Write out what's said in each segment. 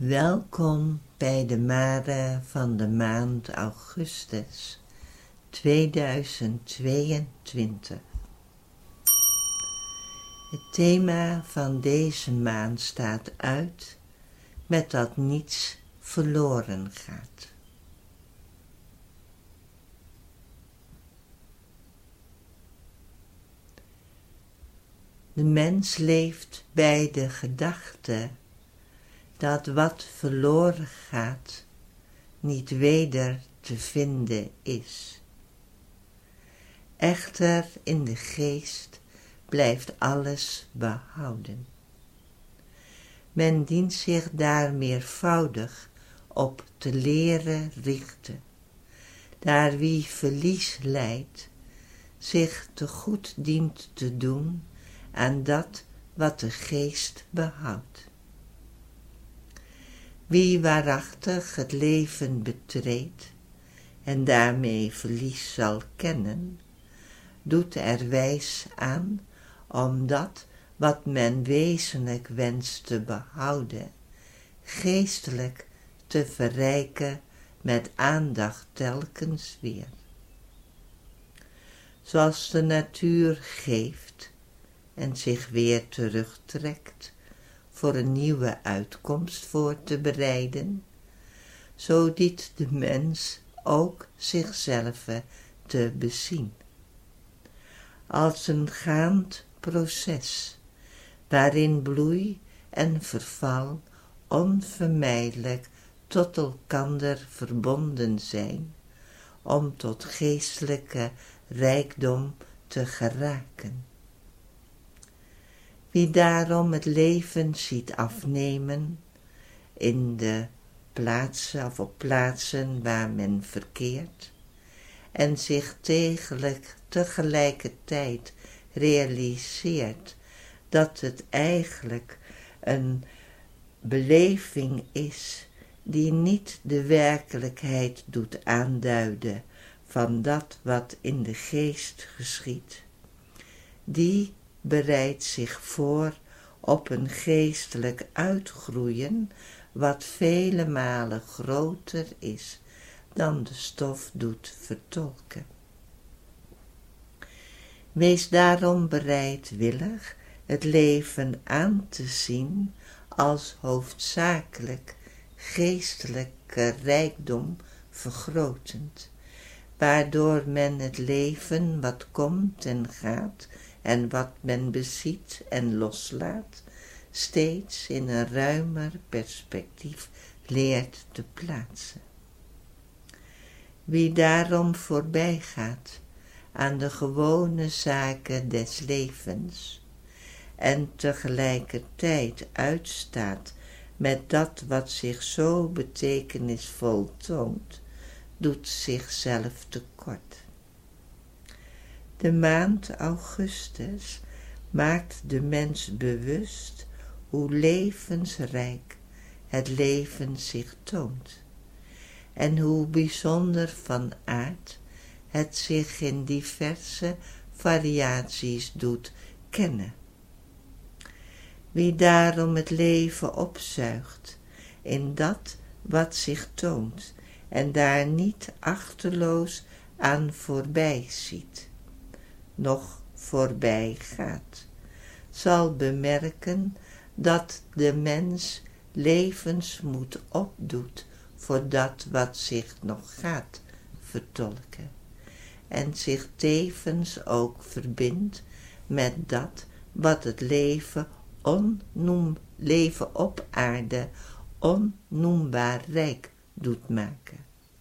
Welkom bij de Mare van de maand augustus 2022. Het thema van deze maand staat uit met dat niets verloren gaat. De mens leeft bij de gedachte dat wat verloren gaat niet weder te vinden is. Echter in de geest blijft alles behouden. Men dient zich daar meervoudig op te leren richten, daar wie verlies lijdt, zich te goed dient te doen aan dat wat de geest behoudt. Wie waarachtig het leven betreedt en daarmee verlies zal kennen, doet er wijs aan om dat wat men wezenlijk wenst te behouden, geestelijk te verrijken met aandacht telkens weer. Zoals de natuur geeft en zich weer terugtrekt voor een nieuwe uitkomst voor te bereiden, zo dient de mens ook zichzelf te bezien. Als een gaand proces, waarin bloei en verval onvermijdelijk tot elkander verbonden zijn, om tot geestelijke rijkdom te geraken. Wie daarom het leven ziet afnemen in de plaatsen of op plaatsen waar men verkeert en zich tegelijkertijd realiseert dat het eigenlijk een beleving is die niet de werkelijkheid doet aanduiden van dat wat in de geest geschiedt, die bereidt zich voor op een geestelijk uitgroeien wat vele malen groter is dan de stof doet vertolken. Wees daarom bereidwillig het leven aan te zien als hoofdzakelijk geestelijke rijkdom vergrotend, waardoor men het leven wat komt en gaat en wat men beziet en loslaat, steeds in een ruimer perspectief leert te plaatsen. Wie daarom voorbij gaat aan de gewone zaken des levens en tegelijkertijd uitstaat met dat wat zich zo betekenisvol toont, doet zichzelf tekort. De maand augustus maakt de mens bewust hoe levensrijk het leven zich toont en hoe bijzonder van aard het zich in diverse variaties doet kennen. Wie daarom het leven opzuigt in dat wat zich toont en daar niet achterloos aan voorbij ziet, nog voorbij gaat, zal bemerken dat de mens levensmoed opdoet voor dat wat zich nog gaat vertolken en zich tevens ook verbindt met dat wat het leven op aarde onnoembaar rijk doet maken.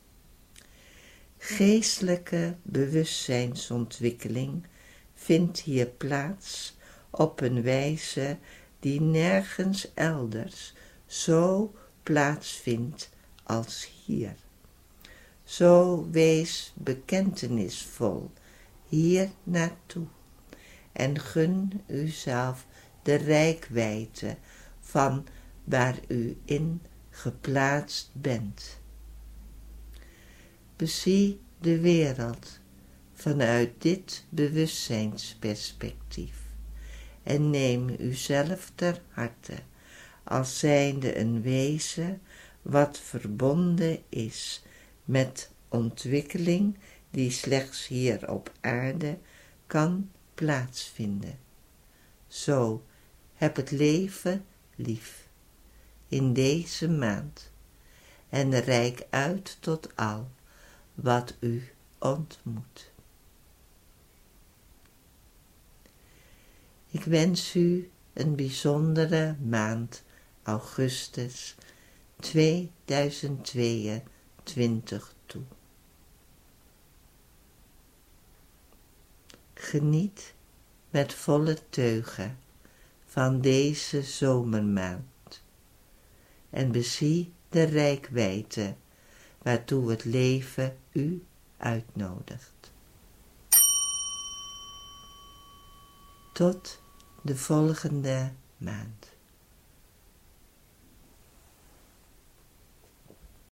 Geestelijke bewustzijnsontwikkeling vindt hier plaats op een wijze die nergens elders zo plaatsvindt als hier. Zo wees bekentenisvol hier naartoe en gun uzelf de reikwijdte van waar u in geplaatst bent. Bezie de wereld vanuit dit bewustzijnsperspectief en neem uzelf ter harte als zijnde een wezen wat verbonden is met ontwikkeling die slechts hier op aarde kan plaatsvinden. Zo, heb het leven lief in deze maand en reik uit tot al wat u ontmoet. Ik wens u een bijzondere maand augustus 2022 toe. Geniet met volle teugen van deze zomermaand en bezie de reikwijdte waartoe het leven u uitnodigt. Tot de volgende maand.